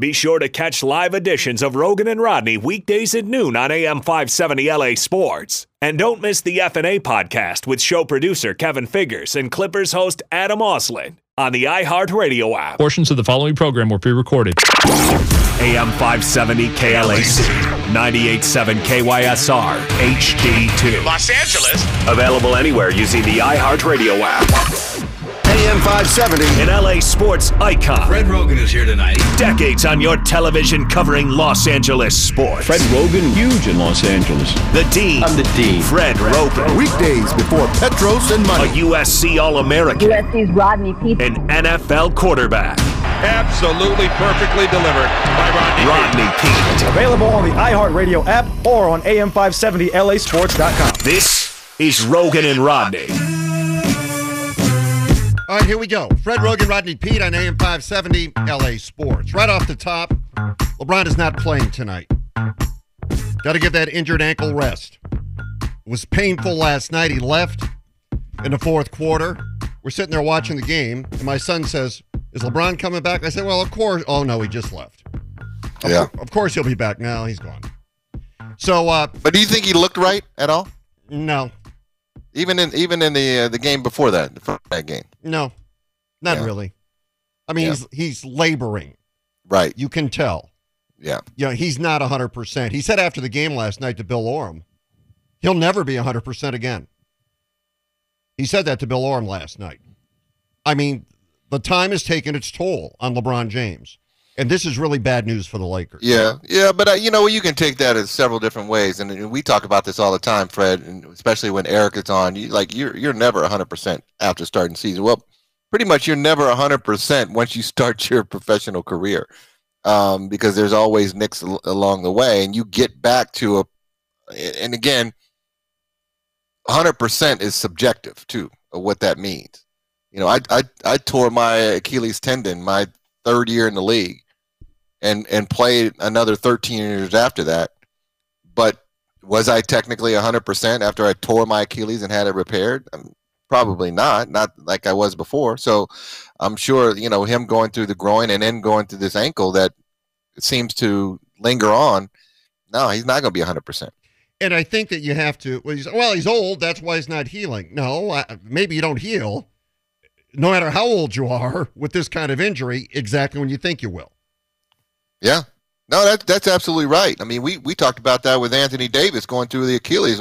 Be sure to catch live editions of Rogan and Rodney weekdays at noon on AM 570 LA Sports. And don't miss the F&A podcast with show producer Kevin Figures and Clippers host Adam Oslin on the iHeartRadio app. Portions of the following program were pre-recorded. AM 570 KLAC, 98.7 KYSR, HD2. Los Angeles. Available anywhere using the iHeartRadio app. AM 570. An LA sports icon. Fred Rogan is here tonight. Decades on your television covering Los Angeles sports. Fred Rogan, huge in Los Angeles. The Dean. I'm the Dean. Fred Rogan. Weekdays before Petros and A Money. USC All-American. USC's Rodney Peete. An NFL quarterback. Absolutely perfectly delivered by Rodney Peete. Available on the iHeartRadio app or on AM570LAsports.com. This is Rogan and Rodney. All right, here we go. Fred Rogan, Rodney Peete on AM 570 LA Sports. Right off the top, LeBron is not playing tonight. Got to give that injured ankle rest. It was painful last night. He left in the fourth quarter. We're sitting there watching the game, and my son says, "Is LeBron coming back?" I said, "Well, of course." Oh, no, he just left. Yeah. Of course he'll be back. No, he's gone. So, But do you think he looked right at all? no. Even in the game before that, that game. No, not Yeah. really. I mean, Yeah. he's laboring. Right. You can tell. Yeah. You know, he's not 100%. He said after the game last night to Bill Oram, he'll never be 100% again. He said that to Bill Oram last night. I mean, the time has taken its toll on LeBron James. And this is really bad news for the Lakers. Yeah, but you can take that in several different ways, and we talk about this all the time, Fred, and especially when Eric is on. You're never 100% after starting season. Well, pretty much you're never 100% once you start your professional career, because there's always nicks along the way, and you get back to and again, 100% is subjective too of what that means. You know, I tore my Achilles tendon my third year in the league. And played another 13 years after that. But was I technically 100% after I tore my Achilles and had it repaired? Probably not like I was before. So I'm sure, him going through the groin and then going through this ankle that seems to linger on. No, he's not going to be 100%. And I think that you have to, he's old, that's why he's not healing. No, maybe you don't heal, no matter how old you are, with this kind of injury, exactly when you think you will. Yeah. No, that's absolutely right. I mean, we talked about that with Anthony Davis going through the Achilles.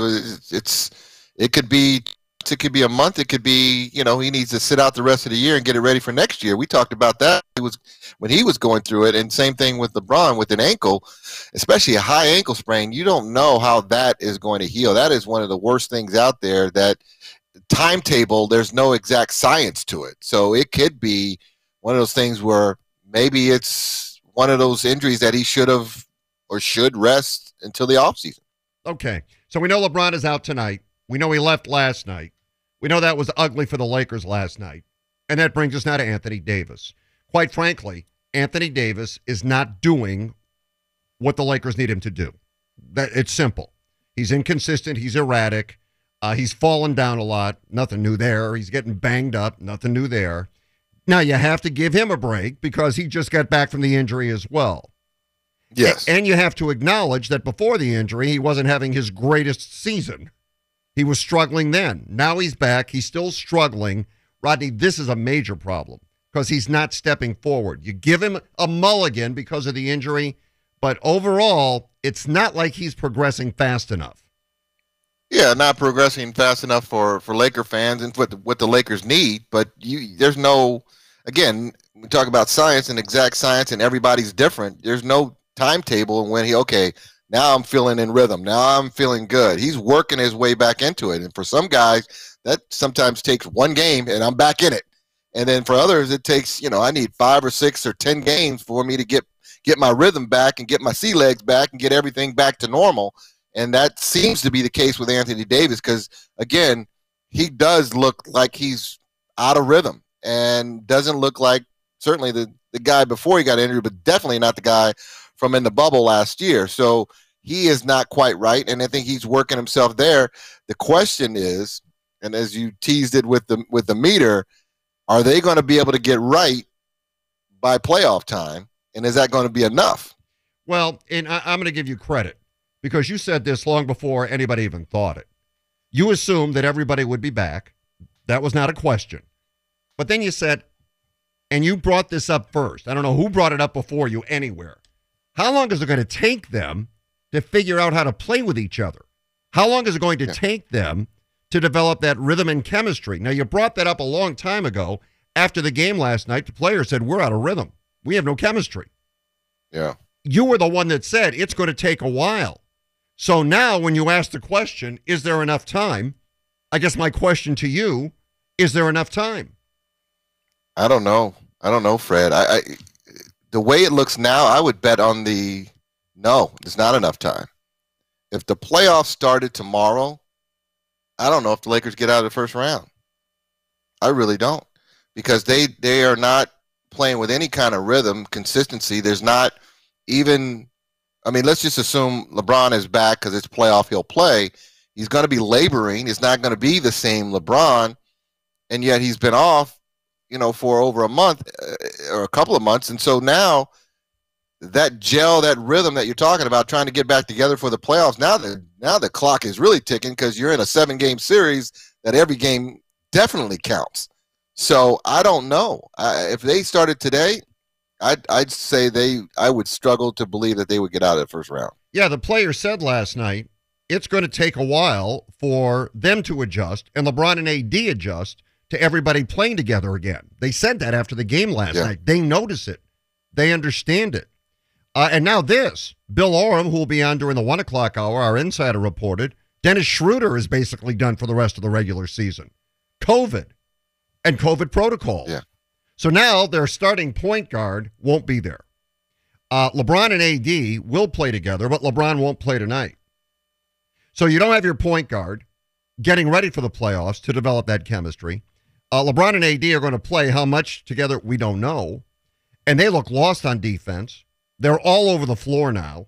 It could be a month. It could be, he needs to sit out the rest of the year and get it ready for next year. We talked about that. It was when he was going through it, and same thing with LeBron with an ankle, especially a high ankle sprain. You don't know how that is going to heal. That is one of the worst things out there. That timetable, there's no exact science to it. So it could be one of those things where maybe it's one of those injuries that he should rest until the offseason. Okay. So we know LeBron is out tonight. We know he left last night. We know that was ugly for the Lakers last night. And that brings us now to Anthony Davis. Quite frankly, Anthony Davis is not doing what the Lakers need him to do. It's simple. He's inconsistent. He's erratic. He's fallen down a lot. Nothing new there. He's getting banged up. Nothing new there. Now, you have to give him a break because he just got back from the injury as well. Yes. And you have to acknowledge that before the injury, he wasn't having his greatest season. He was struggling then. Now he's back. He's still struggling. Rodney, this is a major problem because he's not stepping forward. You give him a mulligan because of the injury, but overall, it's not like he's progressing fast enough. Yeah, not progressing fast enough for Laker fans and what the Lakers need. But there's no, again, we talk about science and exact science, and everybody's different. There's no timetable when now I'm feeling in rhythm. Now I'm feeling good. He's working his way back into it. And for some guys, that sometimes takes one game and I'm back in it. And then for others, it takes, I need 5 or 6 or 10 games for me to get my rhythm back and get my sea legs back and get everything back to normal. And that seems to be the case with Anthony Davis because, again, he does look like he's out of rhythm and doesn't look like certainly the guy before he got injured, but definitely not the guy from in the bubble last year. So he is not quite right, and I think he's working himself there. The question is, and as you teased it with the meter, are they going to be able to get right by playoff time? And is that going to be enough? Well, and I'm going to give you credit because you said this long before anybody even thought it. You assumed that everybody would be back. That was not a question. But then you said, and you brought this up first. I don't know who brought it up before you anywhere. How long is it going to take them to figure out how to play with each other? How long is it going to take them to develop that rhythm and chemistry? Now, you brought that up a long time ago. After the game last night, the players said, we're out of rhythm. We have no chemistry. Yeah. You were the one that said it's going to take a while. So now when you ask the question, is there enough time? I guess my question to you, is there enough time? I don't know. Fred. The way it looks now, I would bet on no, there's not enough time. If the playoffs started tomorrow, I don't know if the Lakers get out of the first round. I really don't. Because they are not playing with any kind of rhythm, consistency. There's not even, let's just assume LeBron is back because it's playoff, he'll play. He's going to be laboring. It's not going to be the same LeBron. And yet he's been off, for over a month or a couple of months. And so now that rhythm that you're talking about, trying to get back together for the playoffs, now the clock is really ticking because you're in a 7-game series that every game definitely counts. So I don't know. If they started today, I'd say I would struggle to believe that they would get out of the first round. Yeah, the player said last night it's going to take a while for them to adjust and LeBron and AD adjust to everybody playing together again. They said that after the game last night. They notice it. They understand it. And now this, Bill Oram, who will be on during the 1 o'clock hour, our insider reported, Dennis Schroeder is basically done for the rest of the regular season. COVID and COVID protocols. Yeah. So now their starting point guard won't be there. LeBron and AD will play together, but LeBron won't play tonight. So you don't have your point guard getting ready for the playoffs to develop that chemistry. LeBron and AD are going to play how much together, we don't know. And they look lost on defense. They're all over the floor now.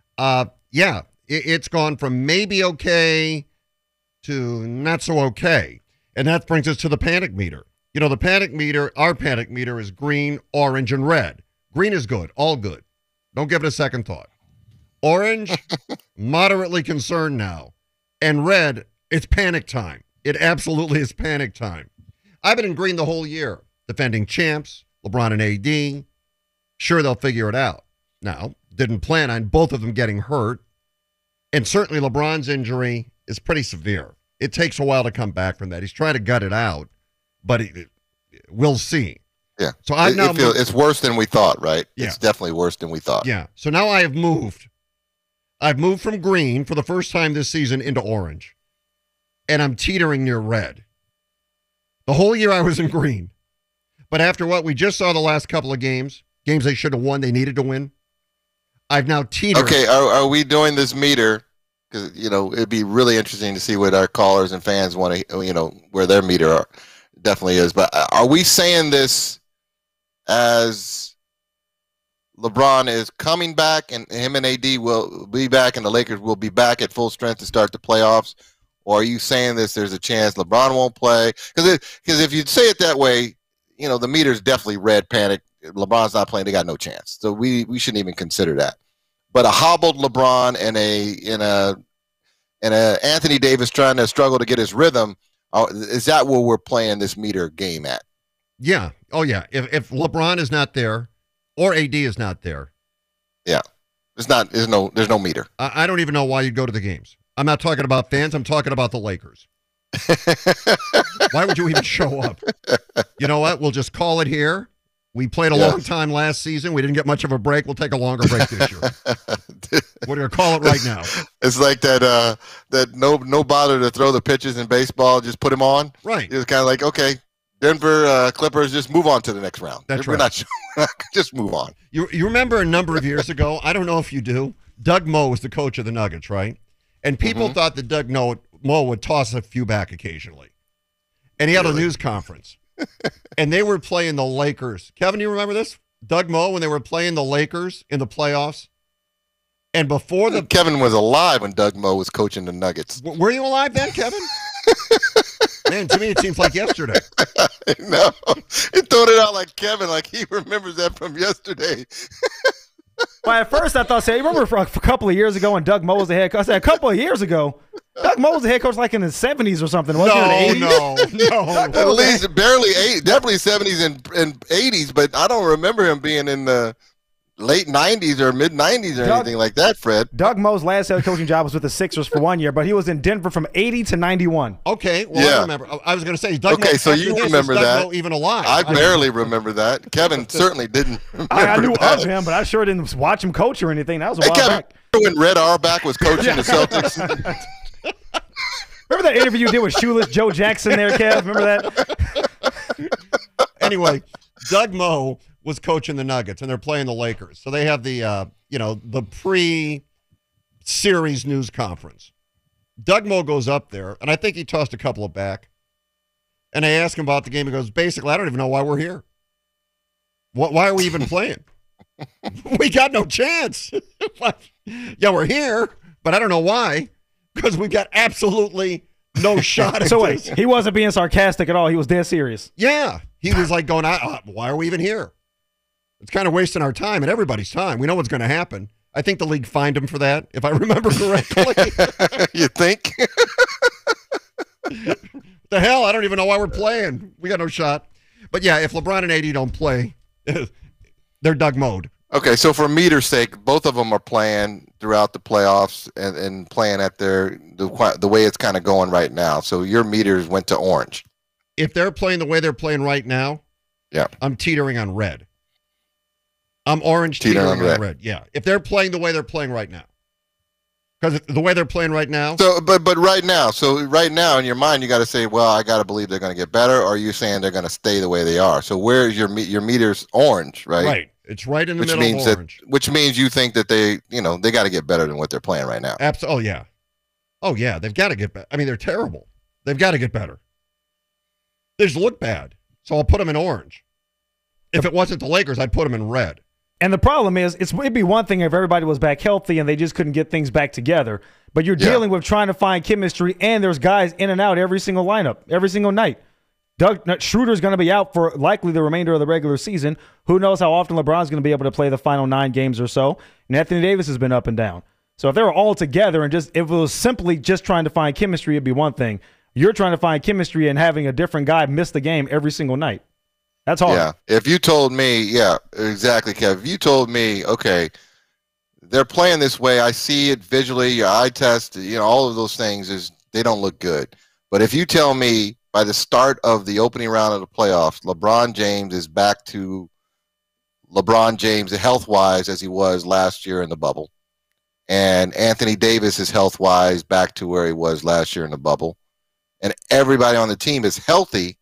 It's gone from maybe okay to not so okay. And that brings us to the panic meter. The panic meter, our panic meter is green, orange, and red. Green is good, all good. Don't give it a second thought. Orange, moderately concerned now. And red, it's panic time. It absolutely is panic time. I've been in green the whole year, defending champs, LeBron and AD. Sure, they'll figure it out. Now, didn't plan on both of them getting hurt. And certainly LeBron's injury is pretty severe. It takes a while to come back from that. He's trying to gut it out, but we'll see. Yeah. So I've now it's worse than we thought, right? Yeah. It's definitely worse than we thought. Yeah. So now I have moved. I've moved from green for the first time this season into orange. And I'm teetering near red. The whole year I was in green. But after what we just saw the last couple of games they should have won, they needed to win, I've now teetered. Okay, are we doing this meter? Because, it'd be really interesting to see what our callers and fans want to, where their meter definitely is. But are we saying this as LeBron is coming back and him and AD will be back and the Lakers will be back at full strength to start the playoffs? Or are you saying there's a chance LeBron won't play? Because if you say it that way, the meter's definitely red panic. LeBron's not playing. They got no chance. So we shouldn't even consider that. But a hobbled LeBron and a Anthony Davis trying to struggle to get his rhythm, is that where we're playing this meter game at? Yeah. Oh, yeah. If LeBron is not there or AD is not there. Yeah. There's no meter. I don't even know why you'd go to the games. I'm not talking about fans. I'm talking about the Lakers. Why would you even show up? You know what? We'll just call it here. We played a long time last season. We didn't get much of a break. We'll take a longer break this year. We're going to call it right now. It's like that no bother to throw the pitches in baseball. Just put him on. Right. It's kind of like, okay, Denver Clippers, just move on to the next round. That's We're right. not sure. Just move on. You remember a number of years ago, I don't know if you do, Doug Moe was the coach of the Nuggets, right? And people thought that Doug Moe would toss a few back occasionally. And he had a news conference. And they were playing the Lakers. Kevin, you remember this? Doug Moe, when they were playing the Lakers in the playoffs. And before Kevin was alive when Doug Moe was coaching the Nuggets. Were you alive then, Kevin? Man, to me, it seems like yesterday. No, he throwed it out like Kevin, like he remembers that from yesterday. Well, at first I thought, remember for a couple of years ago when Doug Moe was the head coach? I said, a couple of years ago, Doug Moe was the head coach like in the 70s or something, wasn't he? In the 80s? No. At least barely definitely 70s and 80s, but I don't remember him being in the late 90s or mid 90s or anything like that, Fred. Doug Moe's last head coaching job was with the Sixers for 1 year, but he was in Denver from 80 to 91. Okay, well, Yeah. I remember. I was going to say, Doug Moe, So you remember Doug that. Moe even alive? I barely remember that. Kevin certainly didn't remember I knew that. of him, but I sure didn't watch him coach or anything. That was a while Kevin, back. when Red Auerbach was coaching the Celtics? Remember that interview you did with Shoeless Joe Jackson there, Kev? Remember that? Anyway, Doug Moe was coaching the Nuggets, and they're playing the Lakers. So they have the, the pre-series news conference. Doug Moe goes up there, and I think he tossed a couple of back. And I ask him about the game. He goes, basically, I don't even know why we're here. Why are we even playing? We got no chance. Yeah, we're here, but I don't know why, because we got absolutely no shot at So wait, this. he wasn't being sarcastic at all. He was dead serious. Yeah, he was like going, why are we even here? It's kind of wasting our time and everybody's time. We know what's going to happen. I think the league fined him for that, if I remember correctly. You think? The hell? I don't even know why we're playing. We got no shot. But yeah, if LeBron and AD don't play, they're Doug Mode. Okay, so for meter's sake, both of them are playing throughout the playoffs and playing at the way it's kind of going right now. So your meters went to orange. If they're playing the way they're playing right now, Yeah. I'm teetering on red. I'm orange teetering on red. Yeah. If they're playing the way they're playing right now. Because the way they're playing right now. So, but right now, in your mind, you got to say, well, I got to believe they're going to get better, or are you saying they're going to stay the way they are? So where's your meter's orange, right? Right. It's right in the middle of orange. Which means you think that they got to get better than what they're playing right now. Oh, yeah. Oh, yeah. They've got to get better. I mean, they're terrible. They've got to get better. They just look bad. So I'll put them in orange. If it wasn't the Lakers, I'd put them in red. And the problem is, it'd be one thing if everybody was back healthy and they just couldn't get things back together. But you're dealing with trying to find chemistry, and there's guys in and out every single lineup, every single night. Schroeder's going to be out for likely the remainder of the regular season. Who knows how often LeBron's going to be able to play the final 9 games or so. And Anthony Davis has been up and down. So if they were all together and if it was simply just trying to find chemistry, it'd be one thing. You're trying to find chemistry and having a different guy miss the game every single night. That's hard. Yeah. If you told me, yeah, exactly, Kev. If you told me, okay, they're playing this way, I see it visually, your eye test, all of those things they don't look good. But if you tell me by the start of the opening round of the playoffs, LeBron James is back to LeBron James health-wise as he was last year in the bubble, and Anthony Davis is health-wise back to where he was last year in the bubble, and everybody on the team is healthy,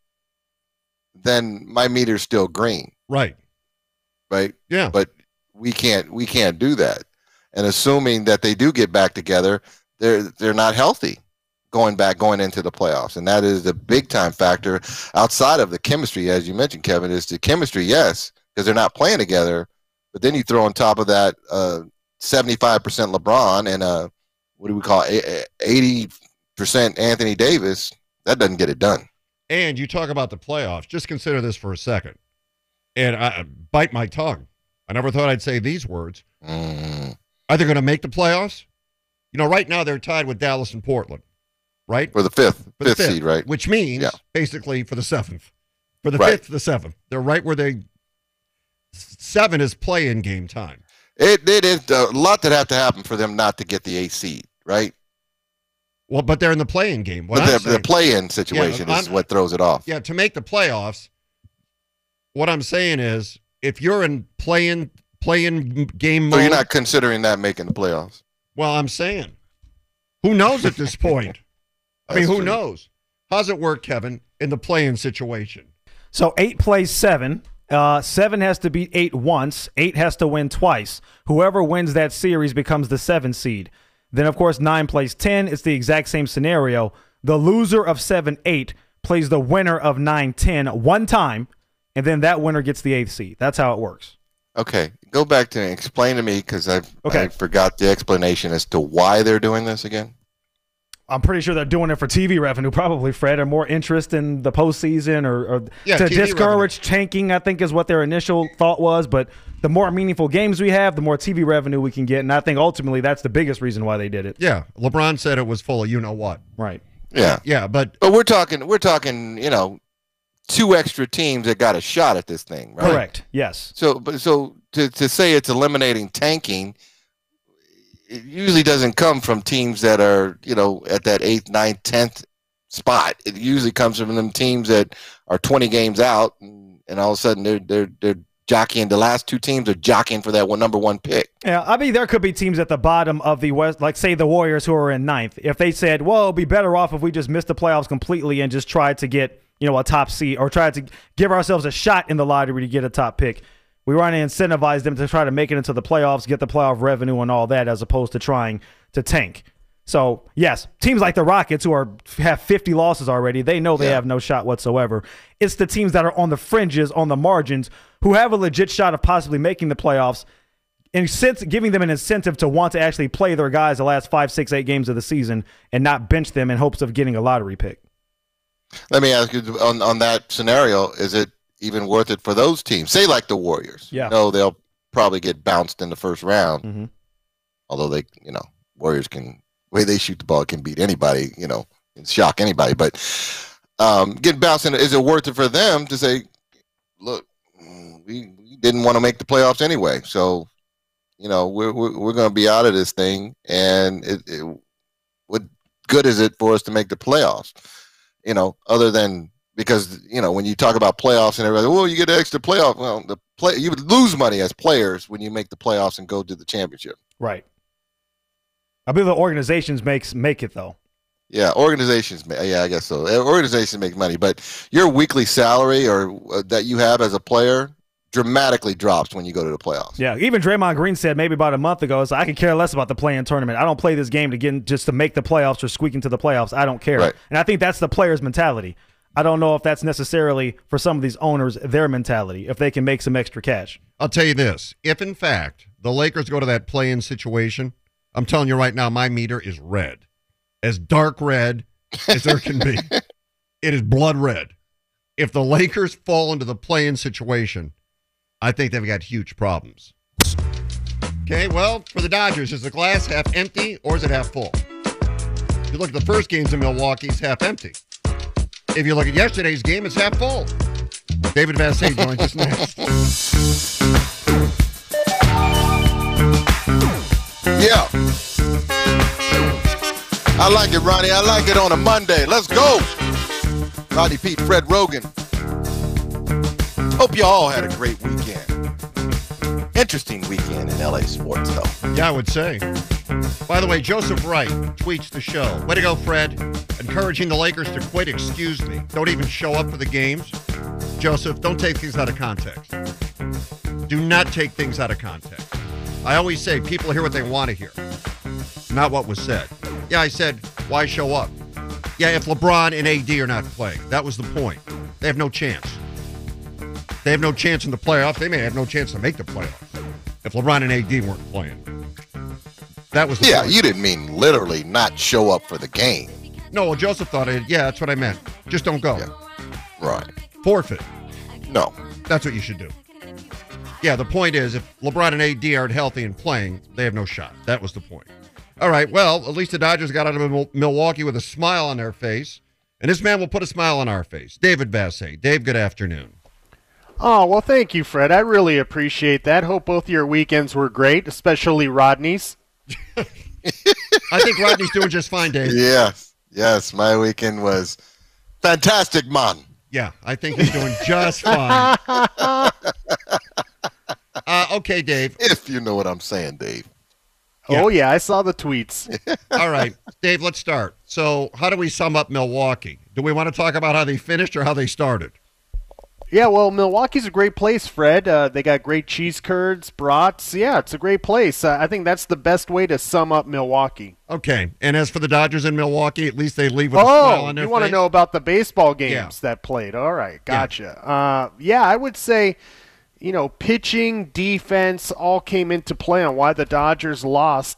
then my meter's still green. Right. Right? Yeah. But we can't do that. And assuming that they do get back together, they're not healthy going into the playoffs. And that is the big time factor outside of the chemistry, as you mentioned, Kevin, is the chemistry, yes, because they're not playing together. But then you throw on top of that 75% LeBron and what do we call 80% Anthony Davis. That doesn't get it done. And you talk about the playoffs. Just consider this for a second. And I bite my tongue. I never thought I'd say these words. Are they going to make the playoffs? Right now they're tied with Dallas and Portland, right? For the fifth seed, right? Which means basically for the 7th. For the 5th to the 7th. They're right where 7 is play-in game time. It is a lot that have to happen for them not to get the 8th seed, right? Well, but they're in the play-in game. The play-in situation is what throws it off. Yeah, to make the playoffs, what I'm saying is if you're in play-in game mode. So you're not considering that making the playoffs? Well, I'm saying. Who knows at this point? I mean, who knows? How's it work, Kevin, in the play-in situation? So 8 plays 7. 7 has to beat 8 once. 8 has to win twice. Whoever wins that series becomes the 7th seed. Then, of course, 9 plays 10. It's the exact same scenario. The loser of 7-8 plays the winner of 9-10 one time, and then that winner gets the 8th seed. That's how it works. Okay. Go back to explain to me, because I forgot the explanation as to why they're doing this again. I'm pretty sure they're doing it for TV revenue, probably, Fred, or more interest in the postseason or to TV discourage revenue. tanking, I think is what their initial thought was. But the more meaningful games we have, the more TV revenue we can get. And I think ultimately that's the biggest reason why they did it. Yeah. LeBron said it was full of you-know-what. Right. Yeah. Yeah, but But we're talking, two extra teams that got a shot at this thing, right? Correct. Yes. So to say it's eliminating tanking, it usually doesn't come from teams that are, at that 8th, 9th, 10th spot. It usually comes from them teams that are 20 games out, and all of a sudden they're jockeying. The last two teams are jockeying for that number one pick. Yeah, I mean, there could be teams at the bottom of the West, like, say, the Warriors, who are in 9th. If they said, well, it'd be better off if we just missed the playoffs completely and just tried to get, a top seed or tried to give ourselves a shot in the lottery to get a top pick. We want to incentivize them to try to make it into the playoffs, get the playoff revenue and all that, as opposed to trying to tank. So, yes, teams like the Rockets, who have 50 losses already, they know they have no shot whatsoever. It's the teams that are on the fringes, on the margins, who have a legit shot of possibly making the playoffs, and giving them an incentive to want to actually play their guys the last 5, 6, 8 games of the season and not bench them in hopes of getting a lottery pick. Let me ask you, on that scenario, is it even worth it for those teams? Say like the Warriors. Yeah. They'll probably get bounced in the first round. Mm-hmm. Although Warriors can, the way they shoot the ball can beat anybody, and shock anybody. But getting bounced in, is it worth it for them to say, look, we didn't want to make the playoffs anyway, so we're going to be out of this thing, and what good is it for us to make the playoffs? Other than because when you talk about playoffs and everybody, well, you get an extra playoff. Well, you would lose money as players when you make the playoffs and go to the championship. Right. I believe the organizations make it though. Yeah, organizations. Yeah, I guess so. Organizations make money, but your weekly salary or that you have as a player dramatically drops when you go to the playoffs. Yeah, even Draymond Green said maybe about a month ago, I could care less about the play-in tournament. I don't play this game just to make the playoffs or squeak into the playoffs. I don't care. Right. And I think that's the player's mentality. I don't know if that's necessarily, for some of these owners, their mentality, if they can make some extra cash. I'll tell you this. If, in fact, the Lakers go to that play-in situation, I'm telling you right now, my meter is red. As dark red as there can be. It is blood red. If the Lakers fall into the play-in situation, I think they've got huge problems. Okay, well, for the Dodgers, is the glass half empty or is it half full? If you look at the first games in Milwaukee, it's half empty. If you look at yesterday's game, it's half full. David Vassay joins us next. Yeah. I like it, Ronnie. I like it on a Monday. Let's go. Rodney Pete, Fred Rogan. Hope you all had a great weekend. Interesting weekend in LA sports, though. Yeah, I would say. By the way, Joseph Wright tweets the show. Way to go, Fred. Encouraging the Lakers to quit. Excuse me. Don't even show up for the games. Joseph, don't take things out of context. Do not take things out of context. I always say people hear what they want to hear, not what was said. Yeah, I said, why show up? Yeah, if LeBron and AD are not playing. That was the point. They have no chance. They have no chance in the playoffs. They may have no chance to make the playoffs if LeBron and AD weren't playing. That was the point. You didn't mean literally not show up for the game. No, well, Joseph thought it. Yeah, that's what I meant. Just don't go. Yeah. Right. Forfeit. No. That's what you should do. Yeah, the point is, if LeBron and AD aren't healthy and playing, they have no shot. That was the point. All right, well, at least the Dodgers got out of Milwaukee with a smile on their face, and this man will put a smile on our face. David Vassay. Dave, good afternoon. Oh, well, thank you, Fred. I really appreciate that. Hope both your weekends were great, especially Rodney's. I think Rodney's doing just fine, Dave. Yes, my weekend was fantastic, man. Yeah, I think he's doing just fine. Okay, Dave. If you know what I'm saying, Dave. Yeah. Oh, yeah, I saw the tweets. All right, Dave, let's start. So how do we sum up Milwaukee? Do we want to talk about how they finished or how they started? Yeah, well, Milwaukee's a great place, Fred. They got great cheese curds, brats. Yeah, it's a great place. I think that's the best way to sum up Milwaukee. Okay, and as for the Dodgers in Milwaukee, at least they leave with a smile on their face. You want to know about the baseball games that played. All right, gotcha. Yeah, I would say, pitching, defense all came into play on why the Dodgers lost.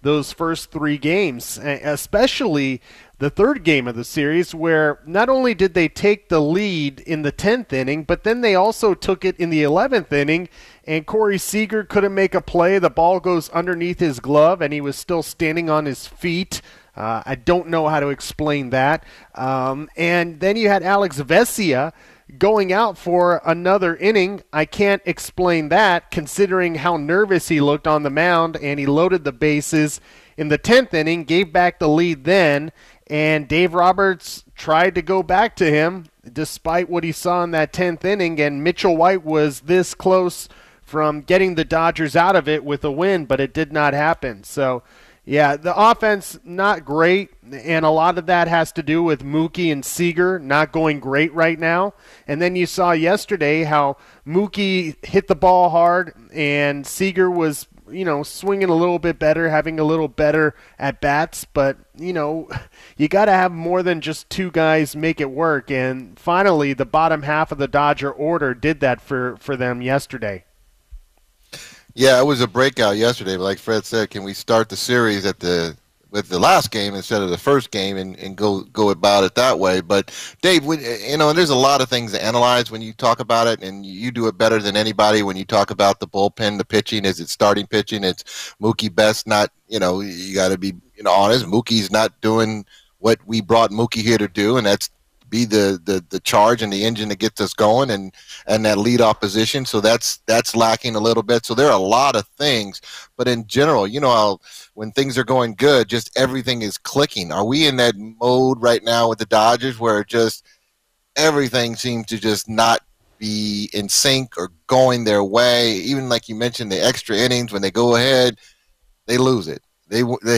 those first 3 games, especially the third game of the series, where not only did they take the lead in the 10th inning, but then they also took it in the 11th inning, and Corey Seager couldn't make a play. The ball goes underneath his glove, and he was still standing on his feet. I don't know how to explain that. And then you had Alex Vesia going out for another inning. I can't explain that, considering how nervous he looked on the mound, and he loaded the bases in the 10th inning, gave back the lead then, and Dave Roberts tried to go back to him despite what he saw in that 10th inning, and Mitchell White was this close from getting the Dodgers out of it with a win, but it did not happen. So, yeah, the offense not great, and a lot of that has to do with Mookie and Seager not going great right now. And then you saw yesterday how Mookie hit the ball hard, and Seager was, swinging a little bit better, having a little better at bats. But, you got to have more than just 2 guys make it work. And finally, the bottom half of the Dodger order did that for them yesterday. Yeah, it was a breakout yesterday. But like Fred said, can we start the series with the last game instead of the first game and go about it that way? But Dave, there's a lot of things to analyze when you talk about it, and you do it better than anybody when you talk about the bullpen, the pitching. Is it starting pitching? It's Mookie Betts not. You got to be honest. Mookie's not doing what we brought Mookie here to do, and that's be the charge and the engine that gets us going and that leadoff position. So that's lacking a little bit. So there are a lot of things, but in general, how when things are going good, just everything is clicking. Are we in that mode right now with the Dodgers where just everything seems to just not be in sync or going their way? Even like you mentioned, the extra innings, when they go ahead, they lose it. They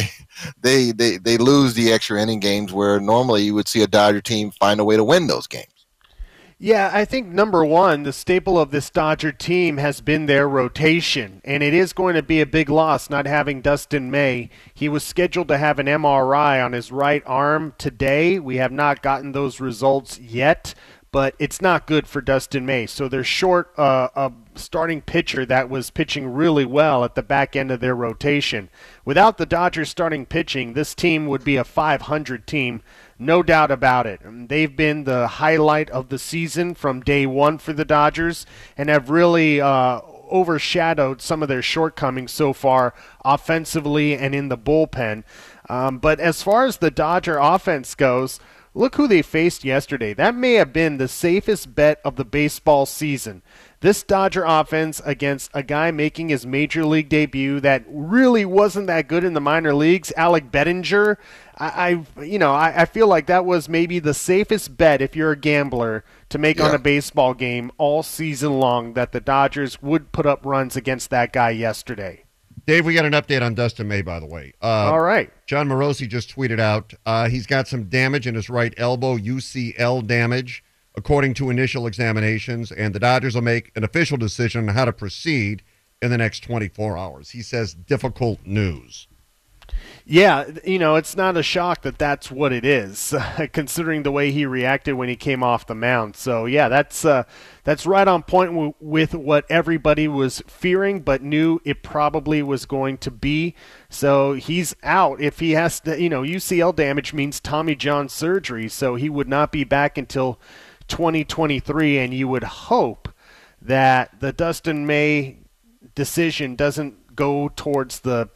lose the extra inning games where normally you would see a Dodger team find a way to win those games. Yeah, I think number one, the staple of this Dodger team has been their rotation, and it is going to be a big loss not having Dustin May. He was scheduled to have an MRI on his right arm today. We have not gotten those results yet, but it's not good for Dustin May. So they're short a starting pitcher that was pitching really well at the back end of their rotation. Without the Dodgers starting pitching, this team would be a 500 team, no doubt about it. They've been the highlight of the season from day one for the Dodgers and have really overshadowed some of their shortcomings so far offensively and in the bullpen. But as far as the Dodger offense goes, look who they faced yesterday. That may have been the safest bet of the baseball season. This Dodger offense against a guy making his major league debut that really wasn't that good in the minor leagues, Alec Bettinger. I feel like that was maybe the safest bet if you're a gambler to make on a baseball game all season long, that the Dodgers would put up runs against that guy yesterday. Dave, we got an update on Dustin May, by the way. All right. John Morosi just tweeted out he's got some damage in his right elbow, UCL damage, according to initial examinations, and the Dodgers will make an official decision on how to proceed in the next 24 hours. He says difficult news. Yeah, it's not a shock that that's what it is, considering the way he reacted when he came off the mound. So, yeah, that's right on point with what everybody was fearing, but knew it probably was going to be. So he's out. If he has to, UCL damage means Tommy John surgery, so he would not be back until 2023, and you would hope that the Dustin May decision doesn't go towards the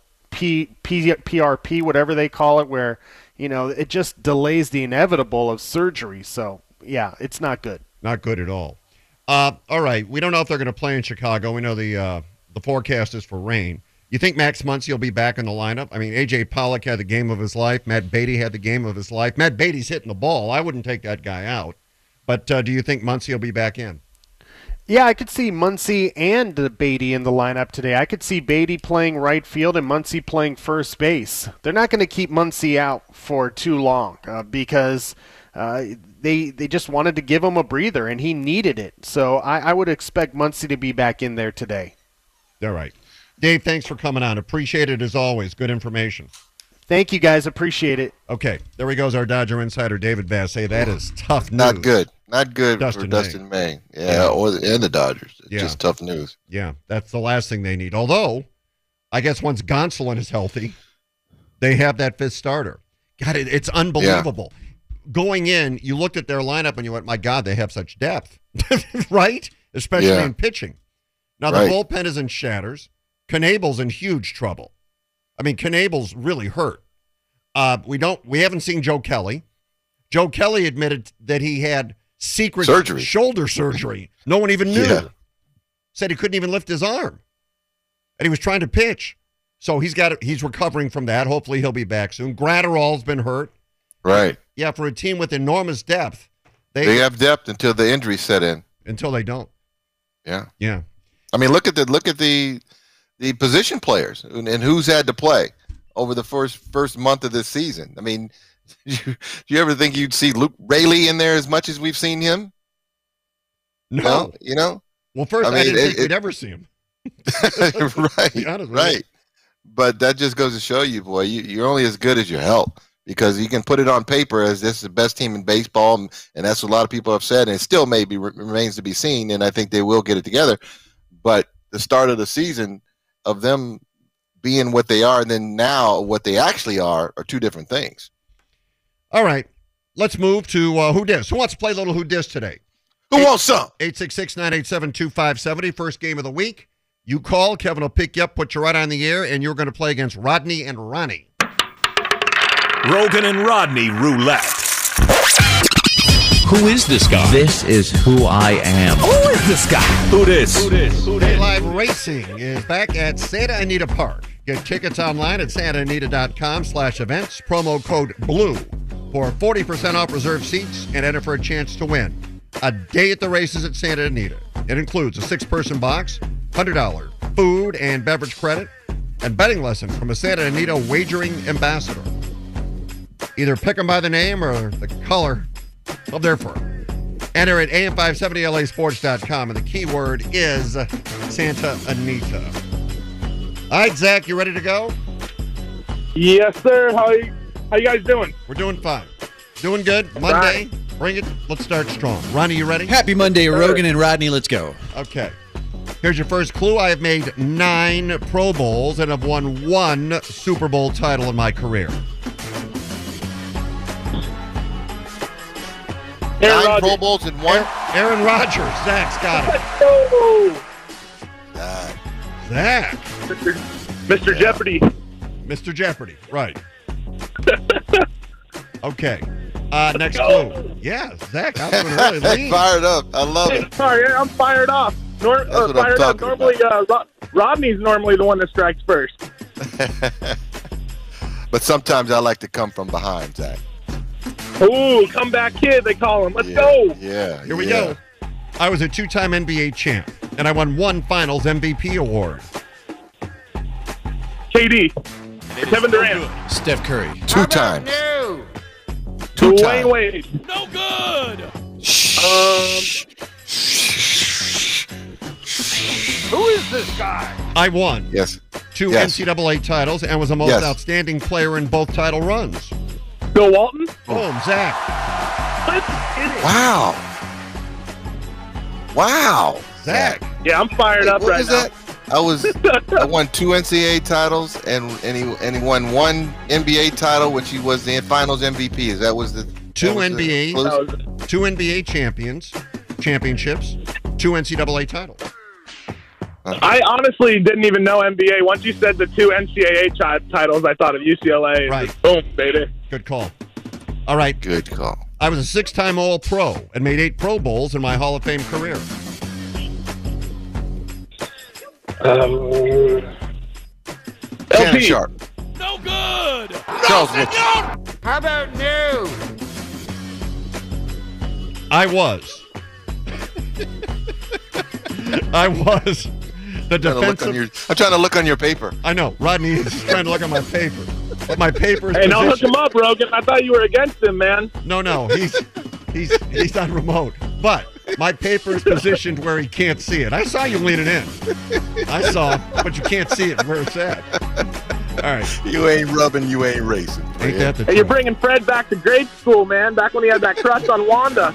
PRP, whatever they call it, where, it just delays the inevitable of surgery. So, yeah, it's not good. Not good at all. All right, we don't know if they're going to play in Chicago. We know the forecast is for rain. You think Max Muncy will be back in the lineup? I mean, A.J. Pollock had the game of his life. Matt Beatty had the game of his life. Matt Beatty's hitting the ball. I wouldn't take that guy out. But do you think Muncy will be back in? Yeah, I could see Muncy and Beatty in the lineup today. I could see Beatty playing right field and Muncy playing first base. They're not going to keep Muncy out for too long because they just wanted to give him a breather, and he needed it. So I would expect Muncy to be back in there today. All right. Dave, thanks for coming on. Appreciate it as always. Good information. Thank you, guys. Appreciate it. Okay, there he goes, our Dodger insider, David Bassett. That is tough news. Not good. Not good for Dustin May. Yeah, and the Dodgers. It's just tough news. Yeah, that's the last thing they need. Although, I guess once Gonsolin is healthy, they have that fifth starter. God, it's unbelievable. Going in, you looked at their lineup and you went, my God, they have such depth, right? Especially in pitching. Now, the bullpen is in shatters. Knable's in huge trouble. I mean, Knable's really hurt. We haven't seen Joe Kelly. Joe Kelly admitted that he had secret shoulder surgery. No one even knew. Yeah. Said he couldn't even lift his arm. And he was trying to pitch. So he's recovering from that. Hopefully he'll be back soon. Gratterall's been hurt. Right. Yeah, for a team with enormous depth. They have depth until the injuries set in. Until they don't. Yeah. Yeah. I mean, look at the position players and who's had to play over the first month of this season. I mean, do you ever think you'd see Luke Raley in there as much as we've seen him? No. You know? Well, first, I didn't think we'd ever see him. Right. But that just goes to show you, boy, you're only as good as your health, because you can put it on paper as this is the best team in baseball, and that's what a lot of people have said, and it still maybe remains to be seen, and I think they will get it together. But the start of the season of them being what they are and then now what they actually are two different things. All right. Let's move to Who Dis. Who wants to play a little Who Dis today? Who wants some? 866-987-2570. First game of the week. You call. Kevin will pick you up, put you right on the air, and you're going to play against Rodney and Ronnie. Rogan and Rodney Roulette. Who is this guy? This is who I am. Who is this guy? Who dis? Live Racing is back at Santa Anita Park. Get tickets online at santaanita.com/events. Promo code BLUE for 40% off reserved seats and enter for a chance to win a day at the races at Santa Anita. It includes a 6-person box, $100 food and beverage credit, and betting lessons from a Santa Anita wagering ambassador. Either pick them by the name or the color of their fur. Enter at am570lasports.com, and the keyword is Santa Anita. All right, Zach, you ready to go? Yes, sir. How you guys doing? We're doing fine. Doing good. Monday. Bring it. Let's start strong. Ronnie, you ready? Happy Monday, Rogan and Rodney. Let's go. Okay. Here's your first clue. I have made 9 Pro Bowls and have won 1 Super Bowl title in my career. 9 Pro Bowls and 1? Aaron Rodgers. Zach's got it. Oh, Zach. Mr. Jeopardy. Mr. Jeopardy. Right. Okay. Next clue. Yeah, Zach, I'm going to really lead. Fired up. I love it. Sorry, I'm fired off. That's what I'm talking Normally, Rodney's normally the one that strikes first. But sometimes I like to come from behind, Zach. Ooh, comeback kid, they call him. Let's go. Yeah. Here we go. I was a 2-time NBA champ, and I won 1 Finals MVP award. KD. Kevin Durant. Steph Curry. 2 times. Dwayne Wade. No good. Who is this guy? I won Yes. 2 Yes. NCAA titles and was the most outstanding player in both title runs. Bill Walton. Boom, Zach. Wow. Zach. Yeah, I'm fired up What right was now. that? I won 2 NCAA titles and he won 1 NBA title, which he was the Finals MVP. That was the 2 NBA championships, 2 NCAA titles. I honestly didn't even know NBA. Once you said the 2 NCAA titles, I thought of UCLA. Right. Boom, baby. Good call. All right. Good call. I was a 6-time All-Pro and made 8 Pro Bowls in my Hall of Fame career. Shannon LP. Sharp. No good. Charles Woodson. How about new? I was the defensive. I'm trying to look on your paper. I know. Rodney is trying to look at my paper. But my paper is Hey, don't hook positioned. him up, Rogan. I thought you were against him, man. No. He's on remote. But my paper is positioned where he can't see it. I saw you leaning in. I saw, but you can't see it where it's at. All right. You ain't rubbing, you ain't racing. Ain't that the Hey, you're truth? bringing Fred back to grade school, man. Back when he had that crush on Wanda.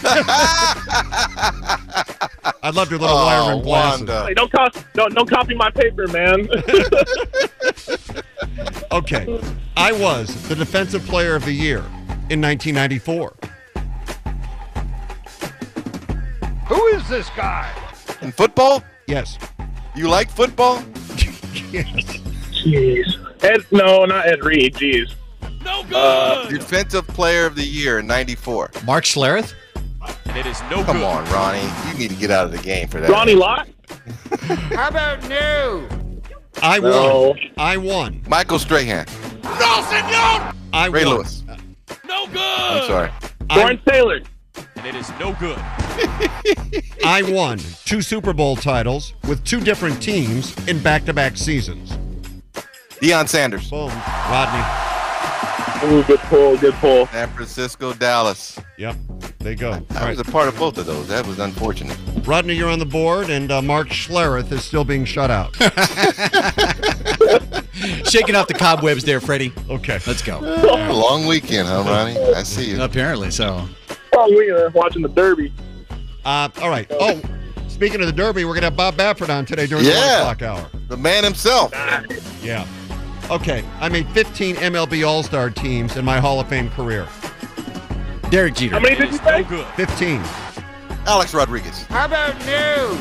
I loved your little wire rim glasses. Wanda. Hey, don't copy my paper, man. Okay. I was the Defensive Player of the Year in 1994. Who is this guy? In football? Yes. You like football? Yes. Jeez. No, not Ed Reed. Jeez. No good. Defensive Player of the Year in 94. Mark Schlereth? And it is no Come good. on, Ronnie. You need to get out of the game for that. Ronnie Lott? How about no? I won. No. I won. Michael Strahan. No, senor. I Ray won. Lewis. No good. I'm sorry. Lawrence Taylor. And it is no good. I won 2 Super Bowl titles with 2 different teams in back-to-back seasons. Deion Sanders. Boom. Rodney. Ooh, good pull. Good pull. San Francisco, Dallas. Yep. There you go. All I right. was a part of both of those. That was unfortunate. Rodney, you're on the board, and Mark Schlereth is still being shut out. Shaking off the cobwebs there, Freddie. Okay. Let's go. A long weekend, huh, Ronnie? I see you. Apparently so. Oh, we are watching the Derby. All right. Oh, speaking of the Derby, we're going to have Bob Baffert on today during the 1 o'clock hour. The man himself. Yeah. Okay. I made 15 MLB All-Star teams in my Hall of Fame career. Derek Jeter. How many did you say? No good. 15. Alex Rodriguez. How about no?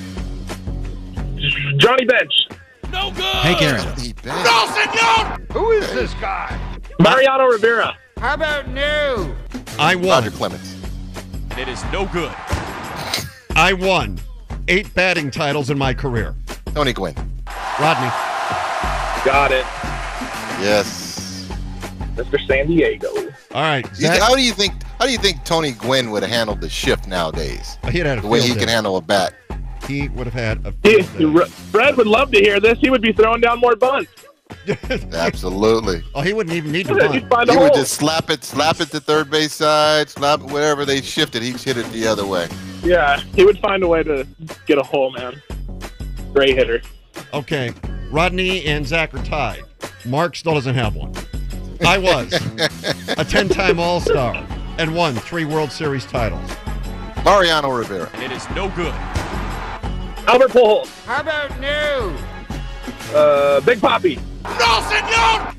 Johnny Bench. No good. Hank Aaron. He bad. No, senor. Who is this guy? Mariano Rivera. How about no? I won. Roger Clemens. And it is no good. I won 8 batting titles in my career. Tony Gwynn. Rodney. Got it. Yes. Mr. San Diego. All right. Zach, How do you think Tony Gwynn would have handled the shift nowadays? he'd had a The way field he can day. handle a bat. He would have had a field day. Fred would love to hear this. He would be throwing down more bunts. Absolutely. Oh, he wouldn't even need to He'd run. find a He hole. would just slap it to third base side, slap it wherever they shifted. He'd hit it the other way. Yeah, he would find a way to get a hole, man. Great hitter. Okay. Rodney and Zach are tied. Mark still doesn't have one. I was a 10-time All-Star and won 3 World Series titles. Mariano Rivera. And it is no good. Albert Pujols. How about no? Big Papi. No, senor.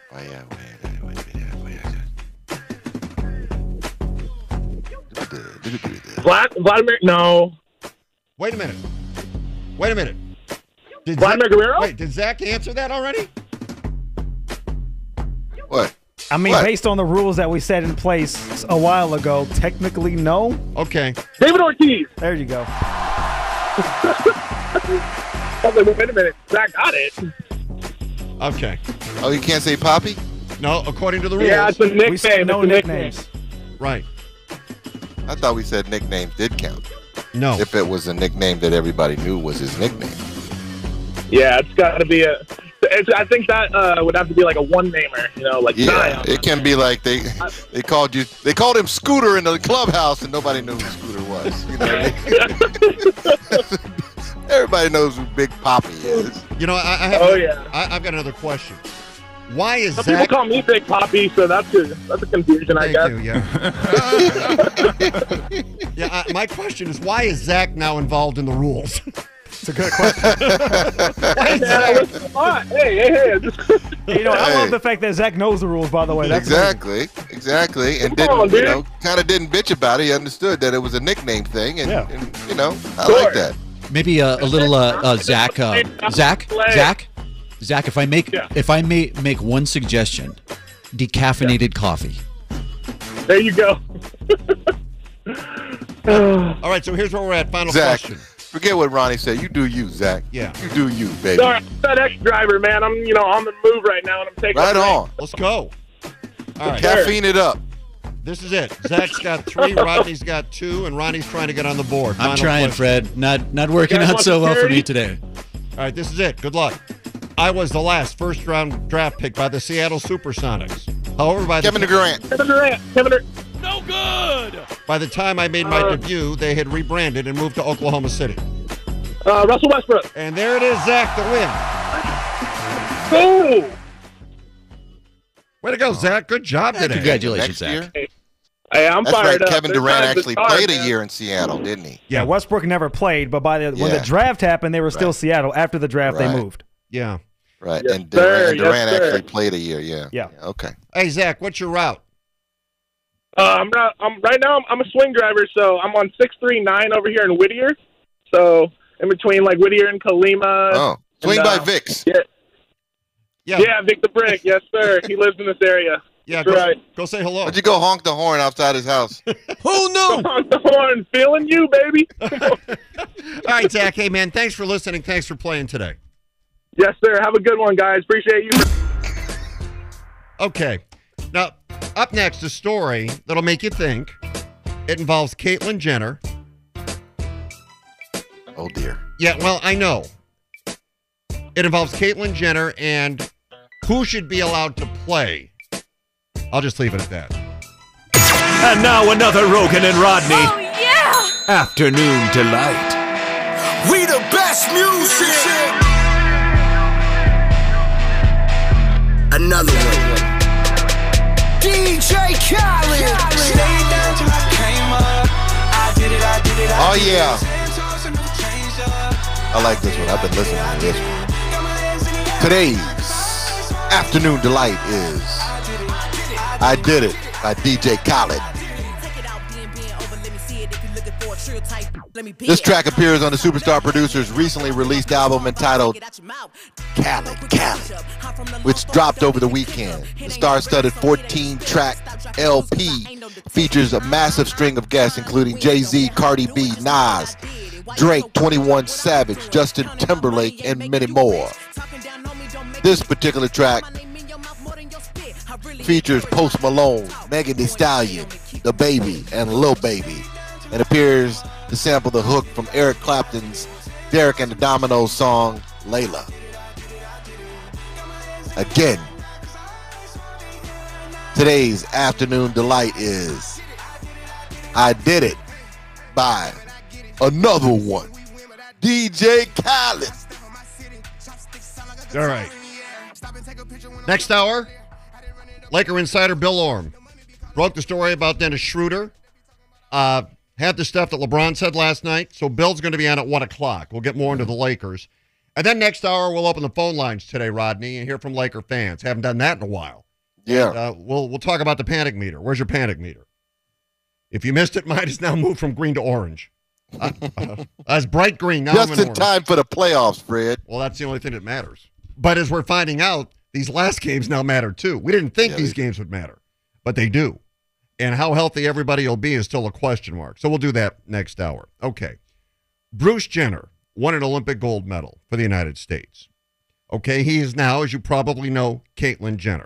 Vladimir. No. Wait a minute. Did Vladimir Guerrero? Wait, did Zach answer that already? What? I mean, What? based on the rules that we set in place a while ago, technically no. Okay. David Ortiz. There you go. I was like, wait a minute. Zach got it. Okay. Oh, you can't say Poppy? No, according to the rules. Yeah, it's a We nickname. said no It's a nickname. nicknames. Right. I thought we said nicknames did count. No. If it was a nickname that everybody knew was his nickname. Yeah, it's got to be a. I think that would have to be like a one-namer, like Yeah, Zion. it can be like they called him Scooter in the clubhouse and nobody knew who Scooter was. You know what I mean? Everybody knows who Big Poppy is. You know, I have. Oh, yeah. I've got another question. Why is Some Zach? people call me Big Poppy, so that's a confusion, I Thank guess. you. Yeah. Yeah. My question is, why is Zach now involved in the rules? It's a good question. Hey, man, I listen a lot. Hey. You know, I Hey. love the fact that Zach knows the rules, by the way. That's amazing. Exactly, and Come on, didn't dude. kind of didn't bitch about it. He understood that it was a nickname thing, and, Yeah. and I Sure. like that. Maybe a little Zach. Zach. If I may make one suggestion, decaffeinated coffee. There you go. All right. So here's where we're at. Final Zach, question. forget what Ronnie said. You do you, Zach. Yeah. You do you, baby. Sorry, FedEx driver, man. I'm on the move right now, and I'm taking Right a break. on. Let's go. All right. Caffeine it up. This is it. Zach's got 3, Rodney's got 2, and Ronnie's trying to get on the board. I'm Final trying, question. Fred. Not working You guys out want so well for security? me today. All right, this is it. Good luck. I was the last first-round draft pick by the Seattle Supersonics. However, Kevin Durant. Kevin Durant. No good. by the time I made my debut, they had rebranded and moved to Oklahoma City. Russell Westbrook. And there it is, Zach, the win. Boom. Way to go, Zach. Good job today. Congratulations, Next Zach. year? Hey, I'm That's fired right. up. Kevin This Durant time's actually the start, played a man. year in Seattle, didn't he? Yeah, Westbrook never played, but when the Yeah. draft happened, they were still Right. Seattle. After the draft, they Right. moved. Yeah. Right. Yes, And sir. Durant Yes, sir. actually played a year. Yeah. Yeah. Okay. Hey, Zach, what's your route? I'm right now. I'm a swing driver, so I'm on 639 over here in Whittier. So in between like Whittier and Colima. Oh, swing and, by Vix. Yeah, Vic the Brick. Yes, sir. He lives in this area. Yeah, That's right. Go say hello. Why'd you go honk the horn outside his house? Who knew? On the horn, feeling you, baby. All right, Zach. Hey, man, thanks for listening. Thanks for playing today. Yes, sir. Have a good one, guys. Appreciate you. Okay. Now, up next, a story that'll make you think. It involves Caitlyn Jenner. Oh, dear. Yeah, well, I know. It involves Caitlyn Jenner and who should be allowed to play. I'll just leave it at that. And now another Rogan and Rodney Oh, yeah! Afternoon Delight. We the best music! Another one. DJ Khaled! Stayed down till I came up. I did it, I did it, Oh, yeah. I like this one. I've been listening to this one. Today's Afternoon Delight is I Did It by DJ Khaled. This track appears on the Superstar Producers' recently released album entitled Khaled, which dropped over the weekend. The star-studded 14-track LP features a massive string of guests, including Jay-Z, Cardi B, Nas, Drake, 21 Savage, Justin Timberlake, and many more. This particular track features Post Malone, Megan Thee Stallion, The Baby, and Lil Baby, and appears to sample the hook from Eric Clapton's Derek and the Dominoes song, Layla. Again, today's Afternoon Delight is I Did It by another one, DJ Khaled. All right. Next hour, Laker insider Bill Orm broke the story about Dennis Schroeder. Had the stuff that LeBron said last night, so Bill's going to be on at 1 o'clock. We'll get more into the Lakers. And then next hour, we'll open the phone lines today, Rodney, and hear from Laker fans. Haven't done that in a while. Yeah. And, we'll talk about the panic meter. Where's your panic meter? If you missed it, mine is now moved from green to orange. As bright green, now Just I'm in in orange. time for the playoffs, Fred. Well, that's the only thing that matters. But as we're finding out, these last games now matter too. We didn't think these games would matter, but they do. And how healthy everybody will be is still a question mark. So we'll do that next hour. Okay. Bruce Jenner won an Olympic gold medal for the United States. Okay, he is now, as you probably know, Caitlyn Jenner.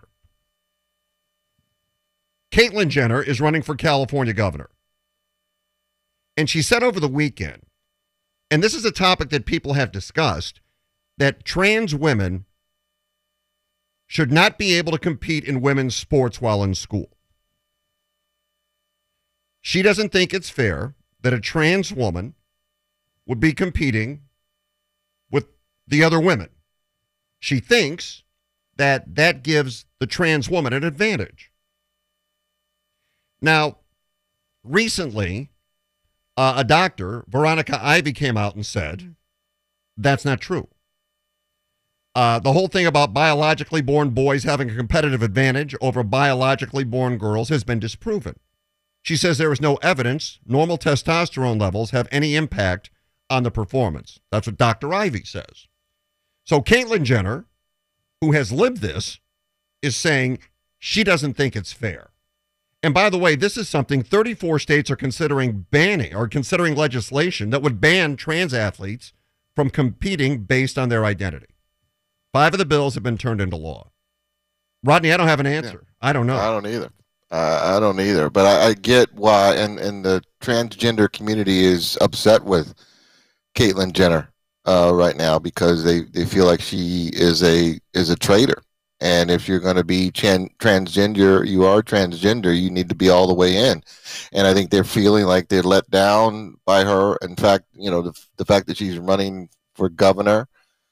Caitlyn Jenner is running for California governor. And she said over the weekend, and this is a topic that people have discussed, that trans women should not be able to compete in women's sports while in school. She doesn't think it's fair that a trans woman would be competing with the other women. She thinks that that gives the trans woman an advantage. Now, recently, a doctor, Veronica Ivy, came out and said that's not true. The whole thing about biologically born boys having a competitive advantage over biologically born girls has been disproven. She says there is no evidence normal testosterone levels have any impact on the performance. That's what Dr. Ivy says. So Caitlyn Jenner, who has lived this, is saying she doesn't think it's fair. And by the way, this is something 34 states are considering banning or considering legislation that would ban trans athletes from competing based on their identity. 5 of the bills have been turned into law. Rodney, I don't have an answer. Yeah. I don't know. I don't either. I don't either. But I get why, and the transgender community is upset with Caitlyn Jenner right now because they feel like she is a traitor. And if you're going to be transgender, you are transgender, you need to be all the way in. And I think they're feeling like they're let down by her. In fact, you know, the fact that she's running for governor,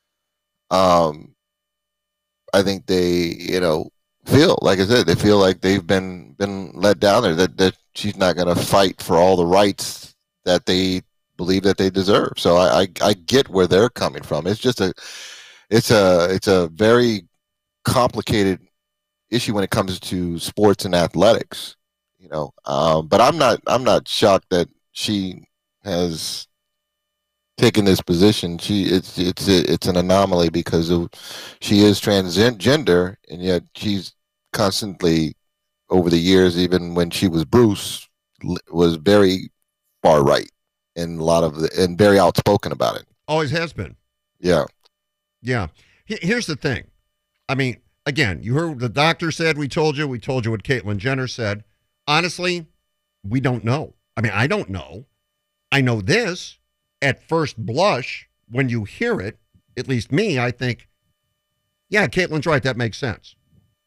I think they, you know, feel, like I said, they feel like they've been let down there, that she's not going to fight for all the rights that they believe that they deserve. So I get where they're coming from. It's it's a very complicated issue when it comes to sports and athletics, but I'm not shocked that she has taken this position. It's an anomaly because she is transgender, and yet she's constantly over the years, even when she was Bruce, was very far right and and very outspoken about it. Always has been. Yeah. Yeah. Here's the thing. I mean, again, you heard what the doctor said. We told you what Caitlyn Jenner said. Honestly, we don't know. I mean, I don't know. I know this. At first blush, when you hear it, at least me, I think, yeah, Caitlyn's right. That makes sense.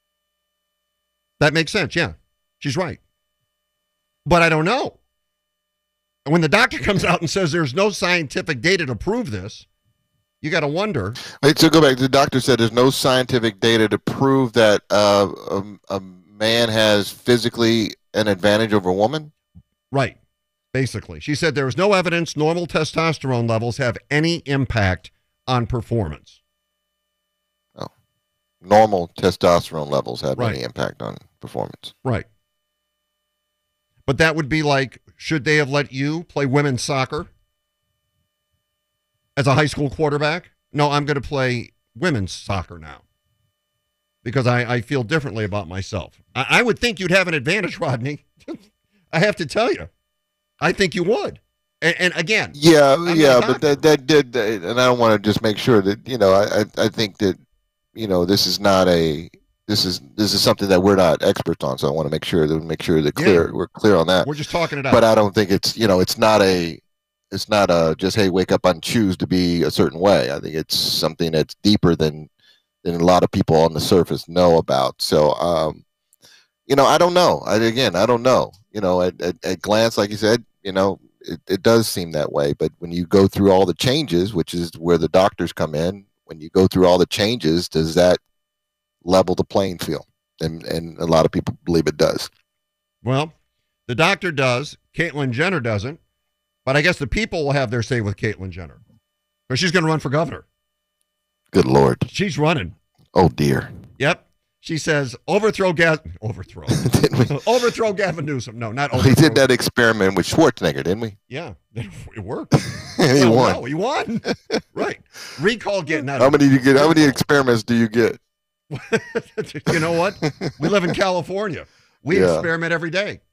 That makes sense. Yeah, she's right. But I don't know. And when the doctor comes out and says there's no scientific data to prove this, you got to wonder. Wait, so go back. The doctor said there's no scientific data to prove that a man has physically an advantage over a woman? Right. Basically. She said there is no evidence normal testosterone levels have any impact on performance. Oh. Normal testosterone levels have Right. any impact on performance. Right. But that would be like, should they have let you play women's soccer as a high school quarterback? No, I'm going to play women's soccer now because I feel differently about myself. I would think you'd have an advantage, Rodney. I have to tell you. I think you would. And again. Yeah, but that did, and I don't want to just make sure that, I think that, this is not this is something that we're not experts on, so I want to make sure that we're clear on that. We're just talking it out. But I don't think it's not a just, hey, wake up and choose to be a certain way. I think it's something that's deeper than a lot of people on the surface know about. So I don't know. I don't know. At glance, like you said, it does seem that way. But when you go through all the changes, which is where the doctors come in, when you go through all the changes, does that level the playing field? And a lot of people believe it does. Well, the doctor does. Caitlyn Jenner doesn't. But I guess the people will have their say with Caitlyn Jenner. Because she's going to run for governor. Good Lord. She's running. Oh, dear. Yep. She says, overthrow Gavin Newsom. No, not overthrow. We did that experiment with Schwarzenegger, didn't we? Yeah, it worked. He won. No, he won. Right. Recall getting out. How many experiments do you get? You know what? We live in California. We experiment every day.